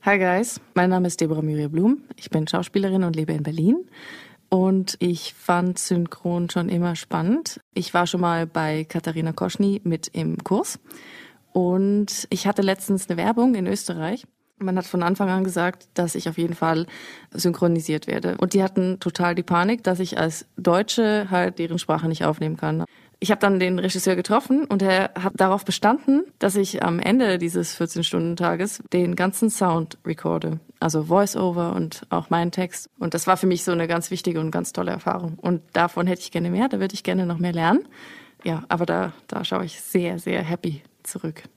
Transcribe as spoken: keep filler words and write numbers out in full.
Hi guys, mein Name ist Deborah Muriel Blum. Ich bin Schauspielerin und lebe in Berlin. Und ich fand Synchron schon immer spannend. Ich war schon mal bei Katharina Koschny mit im Kurs. Und ich hatte letztens eine Werbung in Österreich. Man hat von Anfang an gesagt, dass ich auf jeden Fall synchronisiert werde. Und die hatten total die Panik, dass ich als Deutsche halt deren Sprache nicht aufnehmen kann. Ich habe dann den Regisseur getroffen und er hat darauf bestanden, dass ich am Ende dieses vierzehn-Stunden-Tages den ganzen Sound recorde. Also Voice-Over und auch meinen Text. Und das war für mich so eine ganz wichtige und ganz tolle Erfahrung. Und davon hätte ich gerne mehr, da würde ich gerne noch mehr lernen. Ja, aber da, da schaue ich sehr, sehr happy zurück.